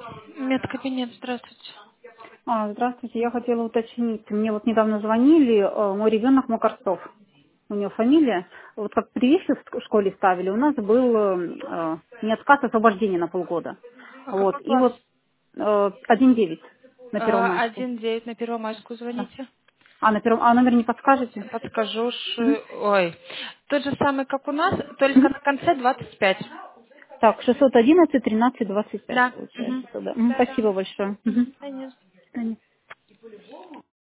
Медкабинет, здравствуйте. Здравствуйте, я хотела уточнить. Мне вот недавно звонили, мой ребенок Макарцов. У него фамилия. Вот как прививки в школе ставили, у нас был не отказ, а освобождение на полгода. А Вот. какой И класс? вот 1,9 на Первомайскую. 1-9 на Первомайскую Да. звоните. А номер не подскажете? Подскажу. Мгм. Ой. Тот же самый, как у нас, только Мгм. на конце 25. Так, 611 13 25 Да. получается Угу. тогда. Да, да. Спасибо большое. Мгм. Конечно. До свидания.